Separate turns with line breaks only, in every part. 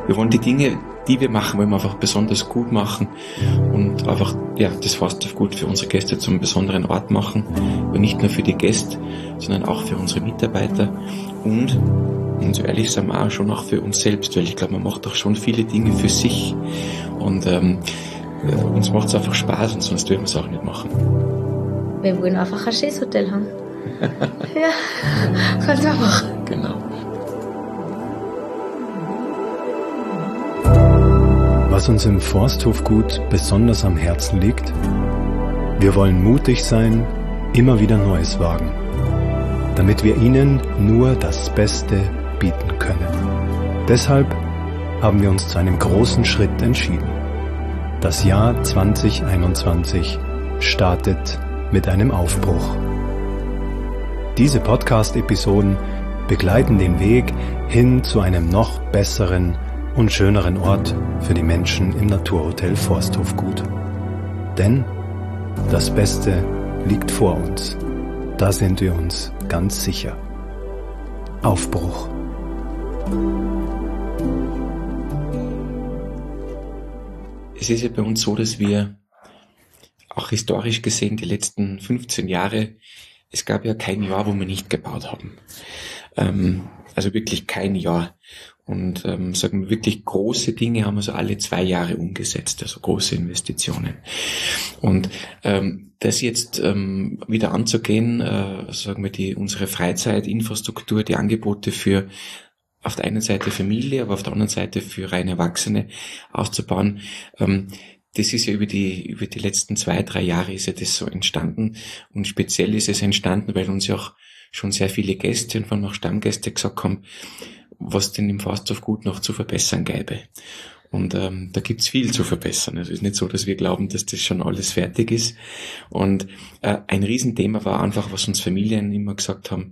wir wollen die Dinge, die wir machen, wollen wir einfach besonders gut machen und einfach, ja, das Fasthof-Gut für unsere Gäste zum besonderen Ort machen. Und nicht nur für die Gäste, sondern auch für unsere Mitarbeiter und so ehrlich sind wir auch schon auch für uns selbst, weil ich glaube, man macht auch schon viele Dinge für sich und uns macht es einfach Spaß und sonst würden wir es auch nicht machen.
Wir wollen einfach ein schönes Hotel haben. Ja, ganz einfach.
Genau.
Was uns im Forsthofgut besonders am Herzen liegt? Wir wollen mutig sein, immer wieder Neues wagen, damit wir Ihnen nur das Beste bieten können. Deshalb haben wir uns zu einem großen Schritt entschieden. Das Jahr 2021 startet mit einem Aufbruch. Diese Podcast-Episoden begleiten den Weg hin zu einem noch besseren und schöneren Ort für die Menschen im Naturhotel Forsthofgut. Denn das Beste liegt vor uns. Da sind wir uns ganz sicher. Aufbruch.
Es ist ja bei uns so, dass wir auch historisch gesehen die letzten 15 Jahre, es gab ja kein Jahr, wo wir nicht gebaut haben. Also wirklich kein Jahr. Und sagen wir wirklich große Dinge haben wir so alle 2 Jahre umgesetzt, also große Investitionen. Und das jetzt wieder anzugehen, sagen wir unsere Freizeitinfrastruktur, die Angebote für auf der einen Seite Familie, aber auf der anderen Seite für rein Erwachsene auszubauen, das ist ja über die letzten 2, 3 Jahre ist ja das so entstanden. Und speziell ist es entstanden, weil uns ja auch schon sehr viele Gäste und vor allem auch Stammgäste gesagt haben, was denn im Forsthofgut noch zu verbessern gäbe. Und da gibt's viel zu verbessern. Also es ist nicht so, dass wir glauben, dass das schon alles fertig ist. Und ein Riesenthema war einfach, was uns Familien immer gesagt haben,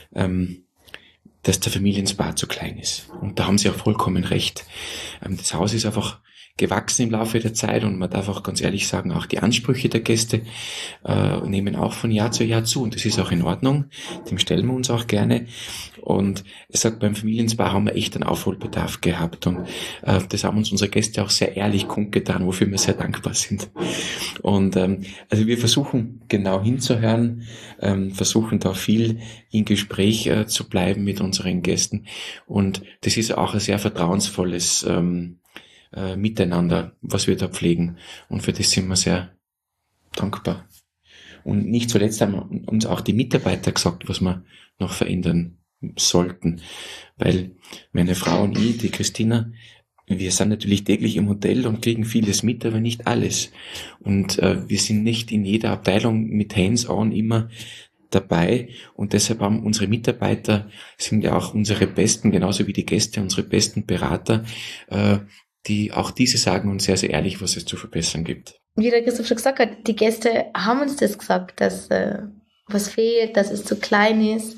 dass der Familienspa zu klein ist. Und da haben sie auch vollkommen recht. Das Haus ist einfach gewachsen im Laufe der Zeit und man darf auch ganz ehrlich sagen, auch die Ansprüche der Gäste nehmen auch von Jahr zu Jahr zu und das ist auch in Ordnung, dem stellen wir uns auch gerne und ich sag, beim Familienspa haben wir echt einen Aufholbedarf gehabt und das haben uns unsere Gäste auch sehr ehrlich kundgetan, wofür wir sehr dankbar sind und also wir versuchen genau hinzuhören, versuchen da viel in Gespräch zu bleiben mit unseren Gästen und das ist auch ein sehr vertrauensvolles Miteinander, was wir da pflegen. Und für das sind wir sehr dankbar. Und nicht zuletzt haben uns auch die Mitarbeiter gesagt, was wir noch verändern sollten. Weil meine Frau und ich, die Christina, wir sind natürlich täglich im Hotel und kriegen vieles mit, aber nicht alles. Und wir sind nicht in jeder Abteilung mit Hands-on immer dabei und deshalb haben unsere Mitarbeiter, sind ja auch unsere besten, genauso wie die Gäste, unsere besten Berater, die auch diese sagen uns sehr, sehr ehrlich, was es zu verbessern gibt.
Wie der Christoph schon gesagt hat, die Gäste haben uns das gesagt, dass was fehlt, dass es zu klein ist.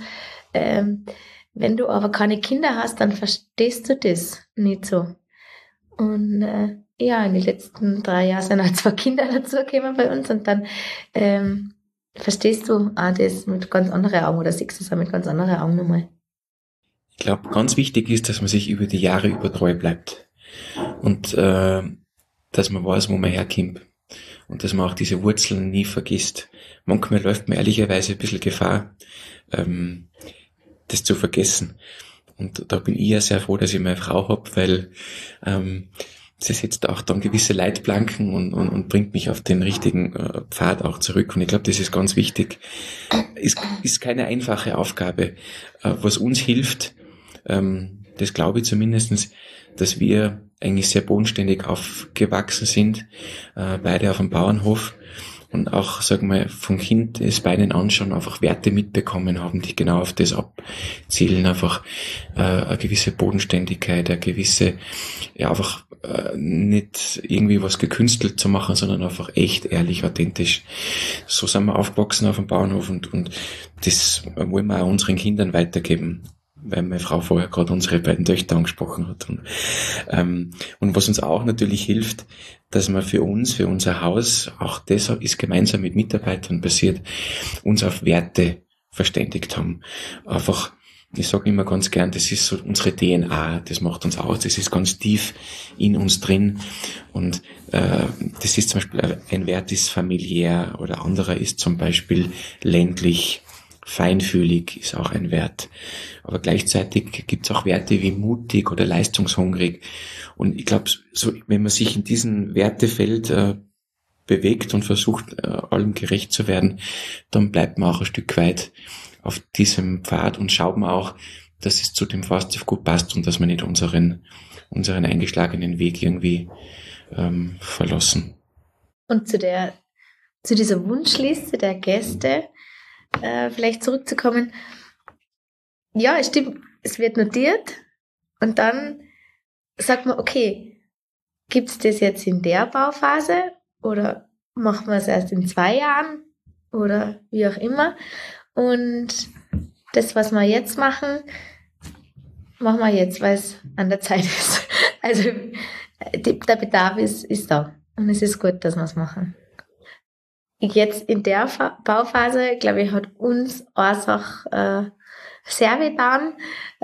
Wenn du aber keine Kinder hast, dann verstehst du das nicht so. Und ja, in den letzten 3 Jahren sind halt 2 Kinder dazugekommen bei uns und dann verstehst du auch das mit ganz anderen Augen oder siehst es auch mit ganz anderen Augen nochmal.
Ich glaube, ganz wichtig ist, dass man sich über die Jahre über treu bleibt. Und dass man weiß, wo man herkommt und dass man auch diese Wurzeln nie vergisst. Manchmal läuft man ehrlicherweise ein bisschen Gefahr, das zu vergessen. Und da bin ich ja sehr froh, dass ich meine Frau hab, weil sie setzt auch dann gewisse Leitplanken und bringt mich auf den richtigen Pfad auch zurück. Und ich glaube, das ist ganz wichtig. Ist keine einfache Aufgabe. Was uns hilft, das glaube ich zumindestens, dass wir eigentlich sehr bodenständig aufgewachsen sind, beide auf dem Bauernhof und auch, sagen wir, von Kindesbeinen an schon einfach Werte mitbekommen haben, die genau auf das abzielen, einfach eine gewisse Bodenständigkeit, eine gewisse, ja, einfach nicht irgendwie was gekünstelt zu machen, sondern einfach echt, ehrlich, authentisch. So sind wir aufgewachsen auf dem Bauernhof und das wollen wir auch unseren Kindern weitergeben, weil meine Frau vorher gerade unsere beiden Töchter angesprochen hat. Und was uns auch natürlich hilft, dass wir für uns, für unser Haus, auch das ist gemeinsam mit Mitarbeitern passiert, uns auf Werte verständigt haben. Einfach ich sage immer ganz gern, das ist so unsere DNA, das macht uns aus, das ist ganz tief in uns drin und das ist zum Beispiel, ein Wert ist familiär oder anderer ist zum Beispiel ländlich, feinfühlig ist auch ein Wert. Aber gleichzeitig gibt es auch Werte wie mutig oder leistungshungrig. Und ich glaube, so, wenn man sich in diesem Wertefeld bewegt und versucht, allem gerecht zu werden, dann bleibt man auch ein Stück weit auf diesem Pfad und schaut man auch, dass es zu dem Fasthof gut passt und dass wir nicht unseren eingeschlagenen Weg irgendwie verlassen.
Und zu dieser Wunschliste der Gäste vielleicht zurückzukommen. Ja, es stimmt, es wird notiert und dann sagt man, okay, gibt es das jetzt in der Bauphase oder machen wir es erst in 2 Jahren oder wie auch immer. Und das, was wir jetzt machen wir jetzt, weil es an der Zeit ist. Also der Bedarf ist da und es ist gut, dass wir es machen. Jetzt in der Bauphase, glaube ich, hat uns Ursache sehr wehgetan.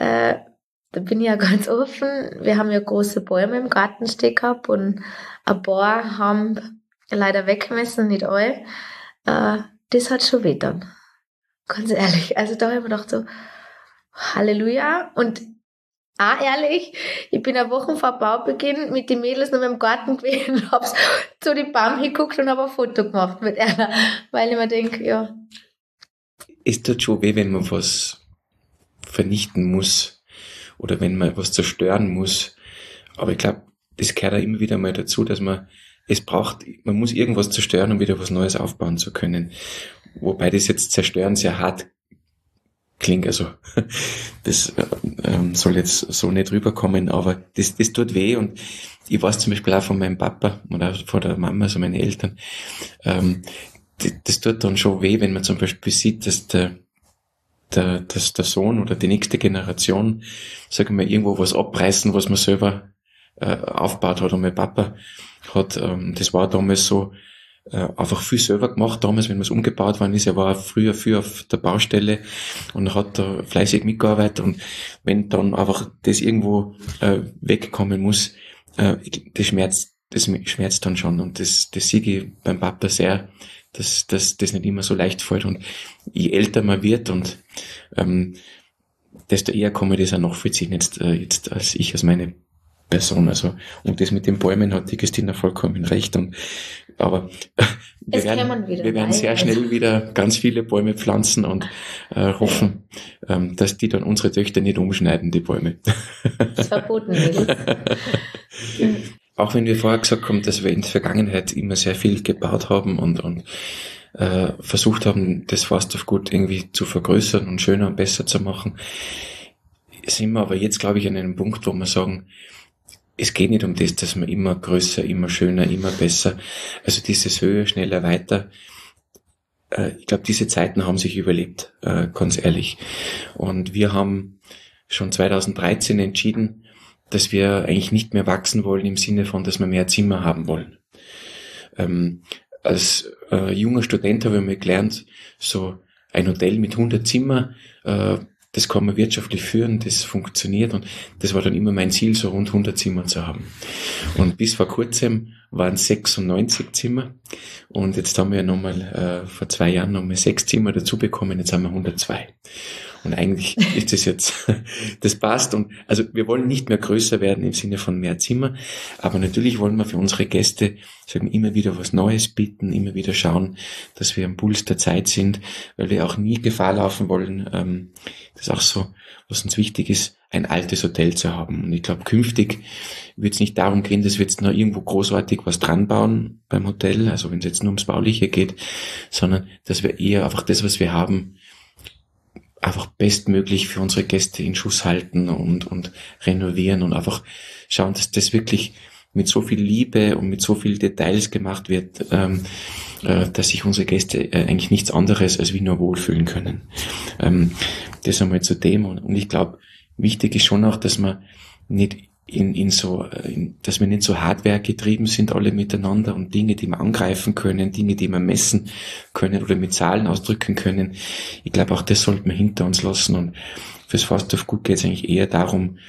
Da bin ich ja ganz offen. Wir haben ja große Bäume im Garten stehen gehabt und ein paar haben leider weg müssen, nicht alle. Das hat schon wehgetan. Ganz ehrlich. Also da habe ich mir gedacht so, Halleluja. Und auch ehrlich, ich bin eine Woche vor Baubeginn mit den Mädels noch im Garten gewesen und habe zu den Baum hingeguckt und habe ein Foto gemacht mit einer, weil ich mir denke, ja.
Es tut schon weh, wenn man was vernichten muss oder wenn man was zerstören muss. Aber ich glaube, das gehört auch immer wieder mal dazu, dass man muss irgendwas zerstören, um wieder was Neues aufbauen zu können. Wobei das jetzt zerstören sehr hart klingt, also das soll jetzt so nicht rüberkommen, aber das tut weh und ich weiß zum Beispiel auch von meinem Papa oder von der Mama, also meine Eltern, das tut dann schon weh, wenn man zum Beispiel sieht, dass der Sohn oder die nächste Generation, sagen wir, irgendwo was abreißen, was man selber aufgebaut hat. Und mein Papa hat, das war damals so, einfach viel selber gemacht, damals, wenn was umgebaut worden ist. Er war früher viel auf der Baustelle und hat da fleißig mitgearbeitet und wenn dann einfach das irgendwo wegkommen muss, das schmerzt dann schon und das sehe ich beim Papa sehr, dass das nicht immer so leicht fällt und je älter man wird und desto eher kann man das auch nachvollziehen jetzt als ich, als meine Person, also, und das mit den Bäumen hat die Christina vollkommen recht aber wir werden sehr schnell wieder ganz viele Bäume pflanzen und hoffen, dass die dann unsere Töchter nicht umschneiden, die Bäume.
Das verboten wird.
Auch wenn wir vorher gesagt haben, dass wir in der Vergangenheit immer sehr viel gebaut haben und versucht haben, das Fasthof gut irgendwie zu vergrößern und schöner und besser zu machen, sind wir aber jetzt, glaube ich, an einem Punkt, wo wir sagen, es geht nicht um das, dass man immer größer, immer schöner, immer besser, also dieses höher, schneller, weiter, ich glaube, diese Zeiten haben sich überlebt, ganz ehrlich. Und wir haben schon 2013 entschieden, dass wir eigentlich nicht mehr wachsen wollen im Sinne von, dass wir mehr Zimmer haben wollen. Als junger Student habe ich mal gelernt, so ein Hotel mit 100 Zimmer, das kann man wirtschaftlich führen, das funktioniert und das war dann immer mein Ziel, so rund 100 Zimmer zu haben. Und bis vor kurzem waren 96 Zimmer und jetzt haben wir nochmal vor 2 Jahren nochmal 6 Zimmer dazu bekommen, jetzt haben wir 102. Und eigentlich ist das jetzt, das passt und also wir wollen nicht mehr größer werden im Sinne von mehr Zimmer, aber natürlich wollen wir für unsere Gäste sagen immer wieder was Neues bieten, immer wieder schauen, dass wir am Puls der Zeit sind, weil wir auch nie Gefahr laufen wollen, das ist auch so, was uns wichtig ist, ein altes Hotel zu haben. Und ich glaube, künftig wird es nicht darum gehen, dass wir jetzt noch irgendwo großartig was dran bauen beim Hotel, also wenn es jetzt nur ums Bauliche geht, sondern dass wir eher einfach das, was wir haben, einfach bestmöglich für unsere Gäste in Schuss halten und renovieren und einfach schauen, dass das wirklich mit so viel Liebe und mit so viel Details gemacht wird, dass sich unsere Gäste eigentlich nichts anderes als wie nur wohlfühlen können. Das einmal zu dem und ich glaube, wichtig ist schon auch, dass man nicht dass wir nicht so Hardware getrieben sind alle miteinander und Dinge, die wir angreifen können, Dinge, die wir messen können oder mit Zahlen ausdrücken können. Ich glaube, auch das sollten wir hinter uns lassen, und fürs Fast auf Gut geht es eigentlich eher darum,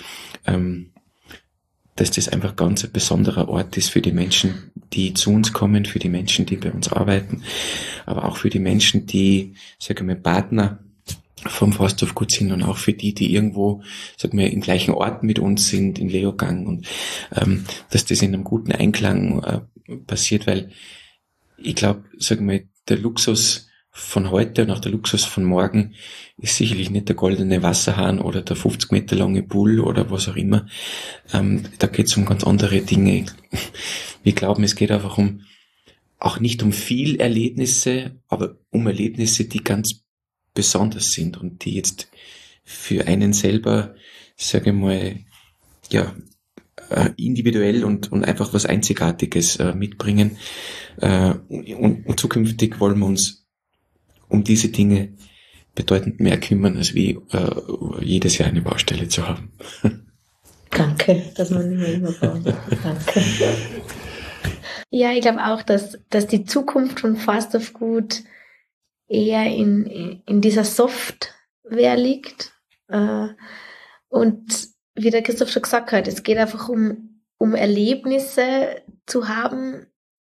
dass das einfach ganz ein besonderer Ort ist für die Menschen, die zu uns kommen, für die Menschen, die bei uns arbeiten, aber auch für die Menschen, die, sagen wir, Partner vom Fast auf Gut sind, und auch für die irgendwo, sagen wir, im gleichen Ort mit uns sind, in Leogang, und dass das in einem guten Einklang passiert, weil ich glaube, sagen wir, der Luxus von heute und auch der Luxus von morgen ist sicherlich nicht der goldene Wasserhahn oder der 50 Meter lange Pool oder was auch immer. Da geht es um ganz andere Dinge. Wir glauben, es geht einfach auch nicht um viel Erlebnisse, aber um Erlebnisse, die ganz besonders sind und die jetzt für einen selber, sage ich mal, ja, individuell und einfach was Einzigartiges mitbringen. Und zukünftig wollen wir uns um diese Dinge bedeutend mehr kümmern, als wie jedes Jahr eine Baustelle zu haben.
Danke, dass man nicht mehr immer bauen. Danke. Ja, ich glaube auch, dass die Zukunft von Fast auf Gut eher in dieser Software liegt. Und wie der Christoph schon gesagt hat, es geht einfach um Erlebnisse zu haben,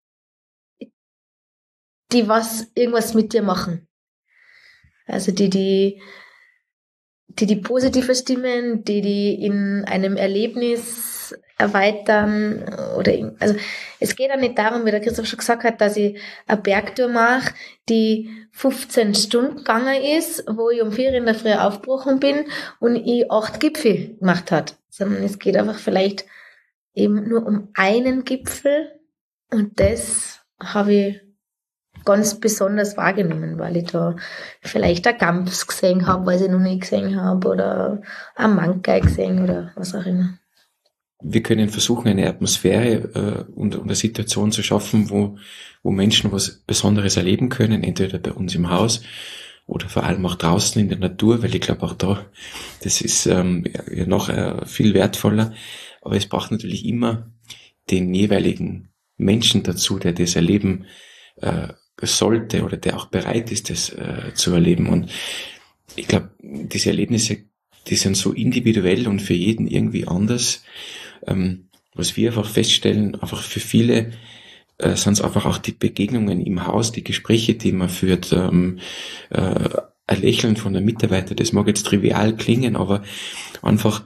die irgendwas mit dir machen. Also die positive stimmen, die in einem Erlebnis erweitern, also es geht auch nicht darum, wie der Christoph schon gesagt hat, dass ich eine Bergtour mache, die 15 Stunden gegangen ist, wo ich um 4 in der Früh aufgebrochen bin und ich 8 Gipfel gemacht hat, sondern es geht einfach vielleicht eben nur um einen Gipfel, und das habe ich ganz besonders wahrgenommen, weil ich da vielleicht eine Gams gesehen habe, weil ich noch nie gesehen habe, oder ein Mankai gesehen oder was auch immer.
Wir können versuchen, eine Atmosphäre und eine Situation zu schaffen, wo Menschen was Besonderes erleben können, entweder bei uns im Haus oder vor allem auch draußen in der Natur, weil ich glaube auch da, das ist ja noch viel wertvoller, aber es braucht natürlich immer den jeweiligen Menschen dazu, der das erleben sollte oder der auch bereit ist, das zu erleben. Und ich glaube, diese Erlebnisse, die sind so individuell und für jeden irgendwie anders. Was wir einfach feststellen, einfach für viele sind es einfach auch die Begegnungen im Haus, die Gespräche, die man führt, ein Lächeln von der Mitarbeiter, das mag jetzt trivial klingen, aber einfach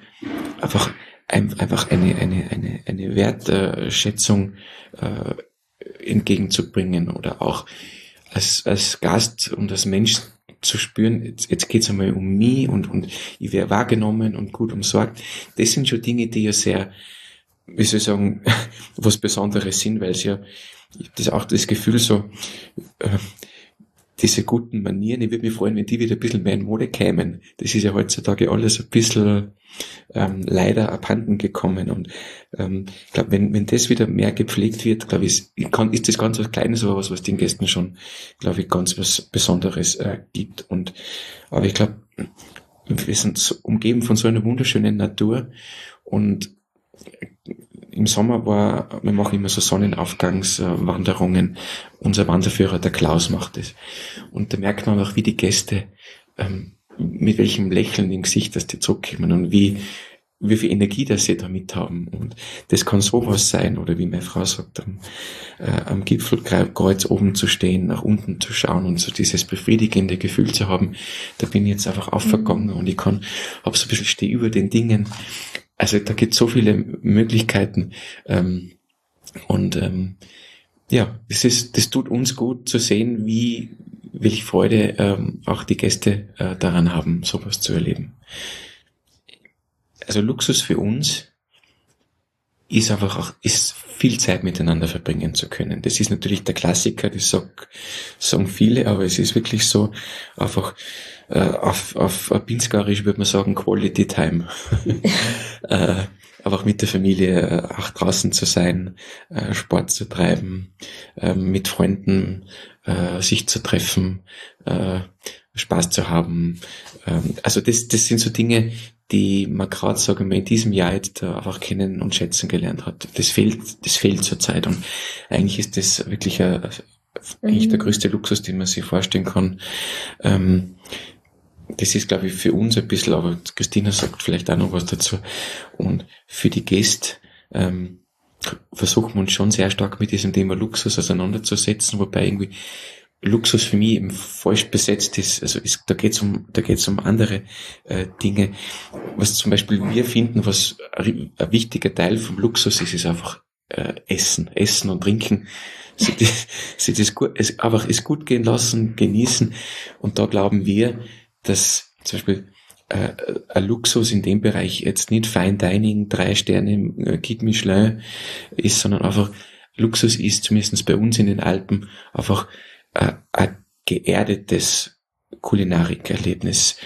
eine Wertschätzung entgegenzubringen, oder auch als Gast und als Mensch zu spüren, jetzt geht's einmal um mich und ich werde wahrgenommen und gut umsorgt. Das sind schon Dinge, die ja sehr, wie soll ich sagen, was Besonderes sind, weil es ja, das auch das Gefühl so, diese guten Manieren, ich würde mich freuen, wenn die wieder ein bisschen mehr in Mode kämen. Das ist ja heutzutage alles ein bisschen leider abhanden gekommen, und ich glaube, wenn das wieder mehr gepflegt wird, glaube ich, ist das ganz was Kleines, aber was den Gästen schon, glaube ich, ganz was Besonderes gibt. Aber ich glaube, wir sind so umgeben von so einer wunderschönen Natur, und im Sommer wir machen immer so Sonnenaufgangswanderungen. Unser Wanderführer, der Klaus, macht es. Und da merkt man auch, wie die Gäste, mit welchem Lächeln im Gesicht, dass die zurückkommen, und wie viel Energie, dass sie da mit haben. Und das kann sowas sein, oder wie meine Frau sagt, am Gipfelkreuz oben zu stehen, nach unten zu schauen und so dieses befriedigende Gefühl zu haben, da bin ich jetzt einfach aufgegangen und ich habe so ein bisschen stehe über den Dingen. Also da gibt es so viele Möglichkeiten, ja, das tut uns gut zu sehen, welche Freude auch die Gäste daran haben, sowas zu erleben. Also Luxus für uns ist einfach auch, ist viel Zeit miteinander verbringen zu können. Das ist natürlich der Klassiker, das sagen viele, aber es ist wirklich so, einfach auf Pinzgarisch würde man sagen Quality Time. Einfach mit der Familie auch draußen zu sein, Sport zu treiben, mit Freunden sich zu treffen, Spaß zu haben. Also das sind so Dinge, die man gerade, sagen wir, in diesem Jahr jetzt einfach kennen und schätzen gelernt hat. Das fehlt zurzeit. Und eigentlich ist das wirklich eigentlich der größte Luxus, den man sich vorstellen kann. Das ist, glaube ich, für uns ein bisschen, aber Christina sagt vielleicht auch noch was dazu. Und für die Gäste versuchen wir uns schon sehr stark mit diesem Thema Luxus auseinanderzusetzen, wobei irgendwie Luxus für mich eben falsch besetzt ist. Also da geht's um andere Dinge. Was zum Beispiel wir finden, was ein wichtiger Teil vom Luxus ist einfach Essen und Trinken. Sich das gut, einfach es gut gehen lassen, genießen. Und da glauben wir, dass zum Beispiel ein Luxus in dem Bereich jetzt nicht Fine Dining, 3 Sterne Guide Michelin ist, sondern einfach Luxus ist, zumindest bei uns in den Alpen, einfach ein geerdetes Kulinarikerlebnis.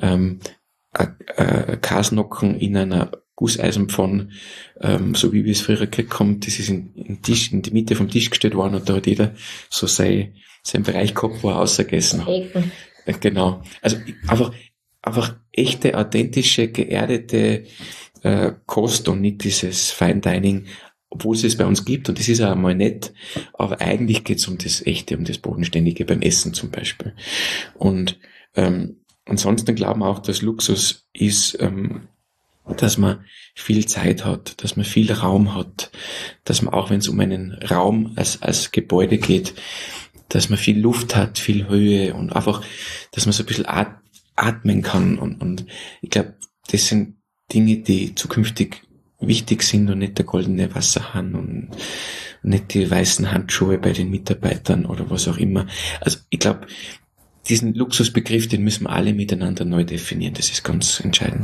Kasnocken in einer Gusseisenpfanne, so wie wir es früher gekriegt haben, das ist in die Mitte vom Tisch gestellt worden und da hat jeder so seinen Bereich gehabt, wo er ausgegessen hat. Genau. Also einfach echte, authentische, geerdete Kost und nicht dieses Fine Dining, obwohl es bei uns gibt, und das ist auch mal nett, aber eigentlich geht es um das Echte, um das Bodenständige beim Essen zum Beispiel. Und ansonsten glauben wir auch, dass Luxus ist, dass man viel Zeit hat, dass man viel Raum hat, dass man auch, wenn es um einen Raum als Gebäude geht, dass man viel Luft hat, viel Höhe und einfach, dass man so ein bisschen atmen kann. Und ich glaube, das sind Dinge, die zukünftig wichtig sind und nicht der goldene Wasserhahn und nicht die weißen Handschuhe bei den Mitarbeitern oder was auch immer. Also ich glaube, diesen Luxusbegriff, den müssen wir alle miteinander neu definieren. Das ist ganz entscheidend.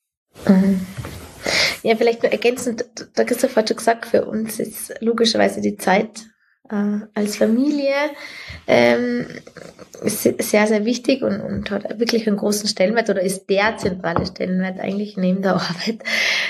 Ja, vielleicht nur ergänzend, der Christoph hat schon gesagt, für uns ist logischerweise die Zeit als Familie ist sehr, sehr wichtig und hat wirklich einen großen Stellenwert oder ist der zentrale Stellenwert eigentlich neben der Arbeit.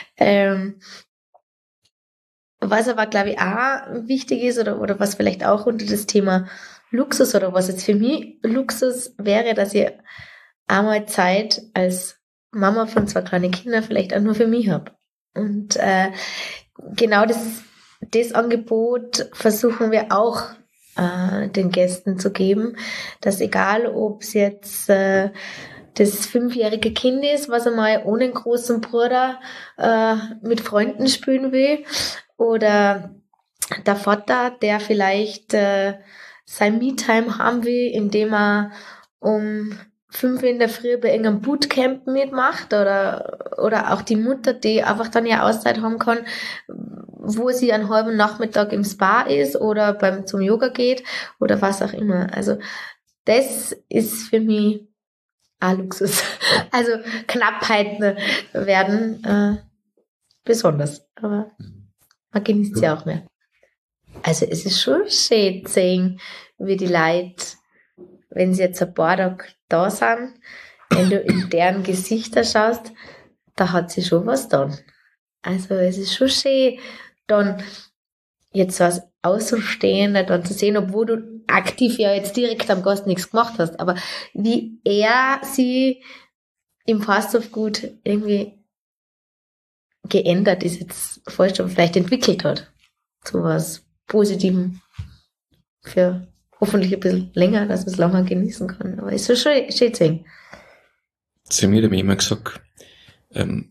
Was aber, glaube ich, auch wichtig ist oder was vielleicht auch unter das Thema Luxus oder was jetzt für mich Luxus wäre, dass ich einmal Zeit als Mama von 2 kleinen Kindern vielleicht auch nur für mich habe. Und genau das Angebot versuchen wir auch den Gästen zu geben, dass egal, ob es jetzt das 5-jährige Kind ist, was einmal ohne einen großen Bruder mit Freunden spielen will, oder der Vater, der vielleicht sein Me-Time haben will, indem er um 5 in der Früh bei irgendeinem Bootcamp mitmacht, oder auch die Mutter, die einfach dann ja Auszeit haben kann, wo sie einen halben Nachmittag im Spa ist oder zum Yoga geht oder was auch immer. Also das ist für mich auch Luxus. Also Knappheiten werden besonders, aber man genießt sie auch mehr. Also es ist schon schön zu sehen, wie die Leute, wenn sie jetzt ein paar Tage da sind, wenn du in deren Gesichter schaust, da hat sie schon was dann. Also es ist schon schön, dann jetzt als Außenstehender dann zu sehen, obwohl du aktiv ja jetzt direkt am Gast nichts gemacht hast, aber wie er sie im Fasthofgut irgendwie geändert ist, jetzt falsch, aber vielleicht entwickelt hat. Zu was Positivem für hoffentlich ein bisschen länger, dass man es länger genießen kann. Aber es ist so schön zu sehen.
Zu mir hat mir immer gesagt, ein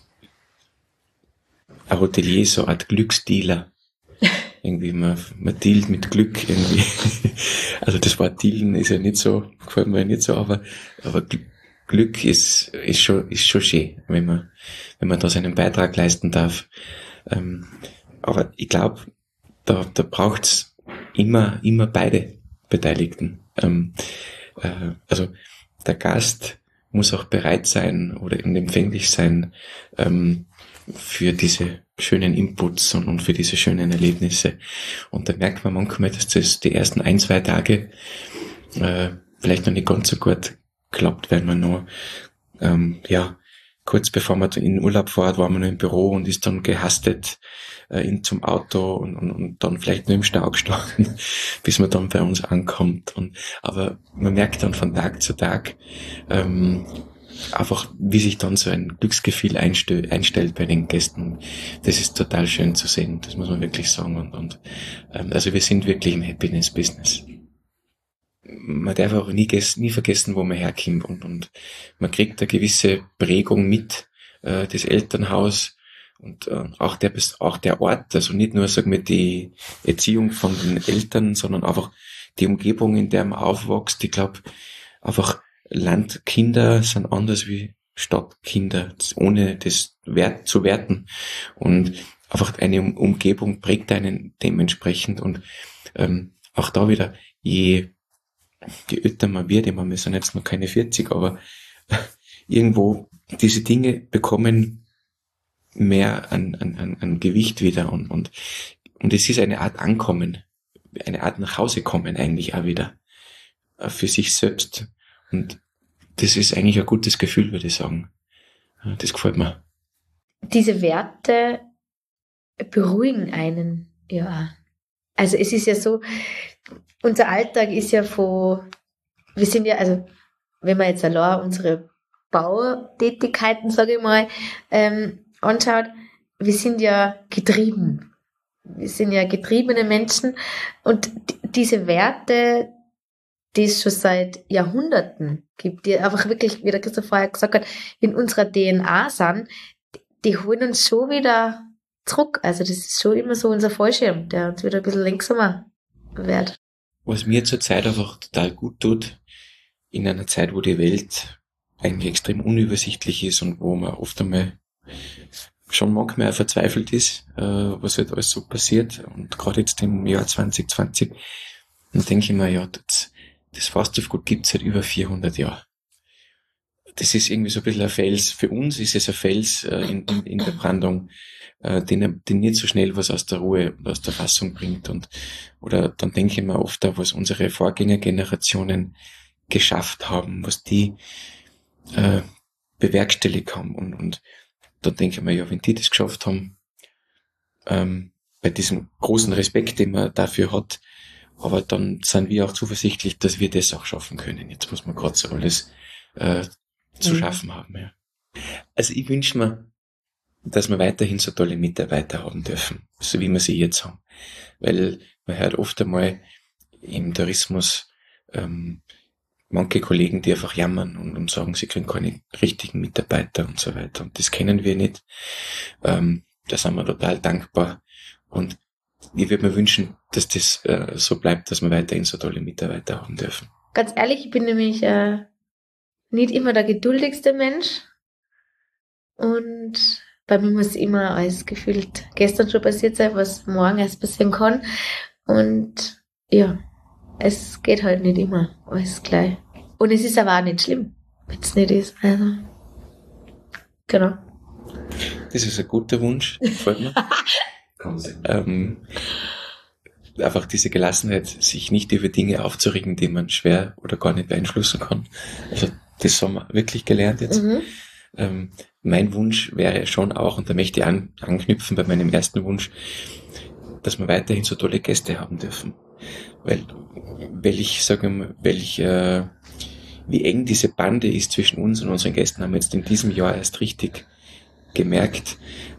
Hotelier ist so eine Art Glücksdealer. Irgendwie, man dealt mit Glück irgendwie. Also das Wort dealen ist ja nicht so, gefällt mir ja nicht so, aber Glück ist schon schön, wenn man da seinen Beitrag leisten darf. Aber ich glaube, da braucht's immer beide Beteiligten. Also der Gast muss auch bereit sein oder empfänglich sein für diese schönen Inputs und für diese schönen Erlebnisse. Und da merkt man manchmal, dass das die ersten 1-2 Tage vielleicht noch nicht ganz so gut klappt, weil man noch kurz bevor man in den Urlaub fährt, war man noch im Büro und ist dann gehastet zum Auto und dann vielleicht nur im Stau gestanden, bis man dann bei uns ankommt. Aber man merkt dann von Tag zu Tag, einfach, wie sich dann so ein Glücksgefühl einstellt bei den Gästen. Das ist total schön zu sehen, das muss man wirklich sagen. Also wir sind wirklich im Happiness-Business. Man darf auch nie vergessen, wo man herkommt und man kriegt eine gewisse Prägung mit, das Elternhaus und auch der Ort, also nicht nur, sagen wir, die Erziehung von den Eltern, sondern einfach die Umgebung, in der man aufwächst. Ich glaube, einfach Landkinder sind anders wie Stadtkinder, ohne das zu werten. Und einfach eine Umgebung prägt einen dementsprechend. Und auch da wieder, je älter man wird, ich meine, wir sind jetzt noch keine 40, aber irgendwo diese Dinge bekommen mehr an Gewicht wieder und es ist eine Art Ankommen, eine Art nach Hause kommen eigentlich auch wieder für sich selbst. Und das ist eigentlich ein gutes Gefühl, würde ich sagen. Das gefällt mir.
Diese Werte beruhigen einen, ja. Also es ist ja so, unser Alltag ist ja wir sind ja, also wenn man jetzt allein unsere Bautätigkeiten, sage ich mal, anschaut, wir sind ja getrieben. Wir sind ja getriebene Menschen und diese Werte, die es schon seit Jahrhunderten gibt, die einfach wirklich, wie der Christoph vorher gesagt hat, in unserer DNA sind, die holen uns schon wieder zurück. Also das ist schon immer so unser Fallschirm, der uns wieder ein bisschen langsamer wird.
Was mir zurzeit einfach total gut tut, in einer Zeit, wo die Welt eigentlich extrem unübersichtlich ist und wo man oft einmal schon manchmal verzweifelt ist, was halt alles so passiert. Und gerade jetzt im Jahr 2020, dann denke ich mir, ja, das Fastfood gibt's seit über 400 Jahren. Das ist irgendwie so ein bisschen ein Fels. Für uns ist es ein Fels in der Brandung, den nicht so schnell was aus der Ruhe, aus der Fassung bringt. Oder dann denke ich mir oft auch, was unsere Vorgängergenerationen geschafft haben, was die bewerkstelligt haben. Und dann denke ich mir, ja, wenn die das geschafft haben, bei diesem großen Respekt, den man dafür hat, aber dann sind wir auch zuversichtlich, dass wir das auch schaffen können. Jetzt muss man gerade so alles zu schaffen haben. Ja. Also ich wünsche mir, dass wir weiterhin so tolle Mitarbeiter haben dürfen, so wie wir sie jetzt haben. Weil man hört oft einmal im Tourismus manche Kollegen, die einfach jammern und sagen, sie kriegen keine richtigen Mitarbeiter und so weiter. Und das kennen wir nicht. Da sind wir total dankbar. Und ich würde mir wünschen, dass das so bleibt, dass wir weiterhin so tolle Mitarbeiter haben dürfen.
Ganz ehrlich, ich bin nämlich nicht immer der geduldigste Mensch. Und bei mir muss immer alles gefühlt gestern schon passiert sein, was morgen erst passieren kann. Und ja, es geht halt nicht immer alles gleich. Und es ist aber auch nicht schlimm, wenn es nicht ist. Also, genau.
Das ist ein guter Wunsch, gefällt mir. Einfach diese Gelassenheit, sich nicht über Dinge aufzuregen, die man schwer oder gar nicht beeinflussen kann. Also das haben wir wirklich gelernt jetzt. Mein Wunsch wäre schon auch, und da möchte ich anknüpfen bei meinem ersten Wunsch, dass wir weiterhin so tolle Gäste haben dürfen. Weil ich sage mal, wie eng diese Bande ist zwischen uns und unseren Gästen, haben wir jetzt in diesem Jahr erst richtig gemerkt.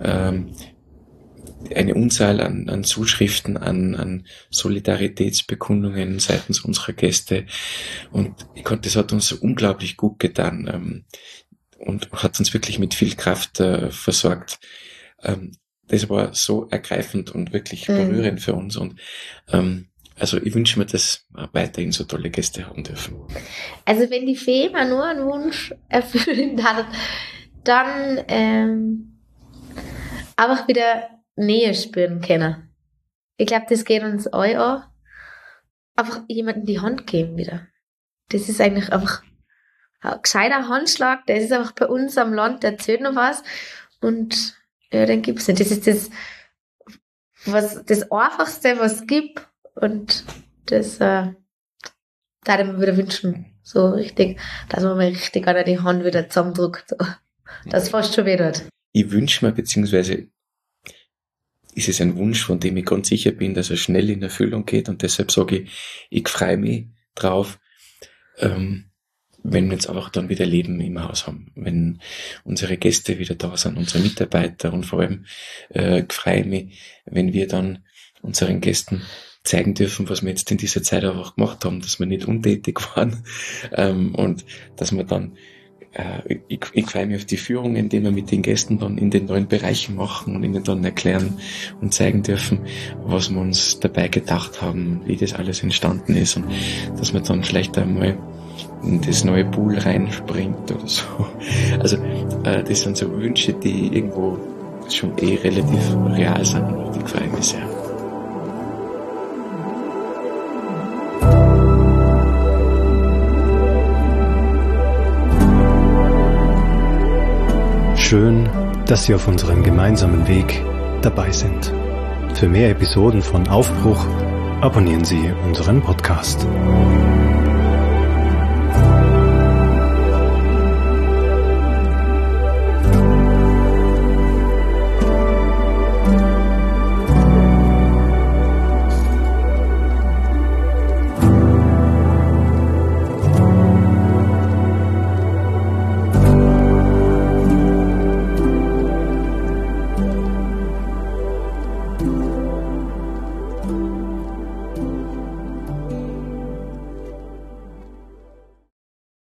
Eine Unzahl an Zuschriften, an Solidaritätsbekundungen seitens unserer Gäste. Und das hat uns so unglaublich gut getan und hat uns wirklich mit viel Kraft versorgt. Das war so ergreifend und wirklich berührend für uns. Und also ich wünsche mir, dass wir weiterhin so tolle Gäste haben dürfen.
Also wenn die Fee mal nur einen Wunsch erfüllen hat, dann einfach wieder Nähe spüren können. Ich glaube, das geht uns alle an. Einfach jemandem die Hand geben wieder. Das ist eigentlich einfach ein gescheiter Handschlag. Das ist einfach bei uns am Land, der erzählt noch was. Und ja, den gibt's nicht. Das ist das Einfachste, was es gibt. Und das da ich mir wieder wünschen, so richtig, dass man mal richtig an die Hand wieder zusammendrückt. So. Das fast schon wieder.
Ich wünsche mir, beziehungsweise ist es ein Wunsch, von dem ich ganz sicher bin, dass er schnell in Erfüllung geht, und deshalb sage ich freue mich drauf, wenn wir jetzt einfach dann wieder Leben im Haus haben, wenn unsere Gäste wieder da sind, unsere Mitarbeiter, und vor allem freue ich mich, wenn wir dann unseren Gästen zeigen dürfen, was wir jetzt in dieser Zeit einfach gemacht haben, dass wir nicht untätig waren, und dass wir dann ich freue mich auf die Führungen, die wir mit den Gästen dann in den neuen Bereichen machen und ihnen dann erklären und zeigen dürfen, was wir uns dabei gedacht haben, wie das alles entstanden ist, und dass man dann vielleicht einmal in das neue Pool reinspringt oder so. Also das sind so Wünsche, die irgendwo schon relativ real sind, und die freue mich sehr.
Schön, dass Sie auf unserem gemeinsamen Weg dabei sind. Für mehr Episoden von Aufbruch abonnieren Sie unseren Podcast.